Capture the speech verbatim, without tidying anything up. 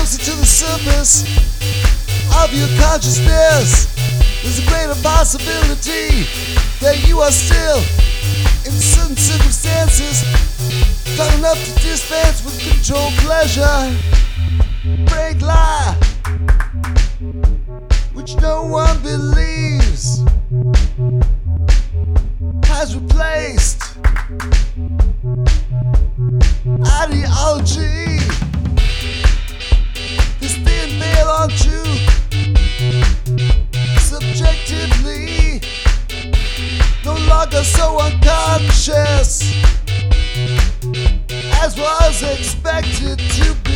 closer to the surface of your consciousness, there's a greater possibility that you are still, in certain circumstances, taught enough to dispense with controlled pleasure. Break lie, which no one believes, has replaced ideology. This thin veil on truth, subjectively, no longer so unconscious as was expected to be.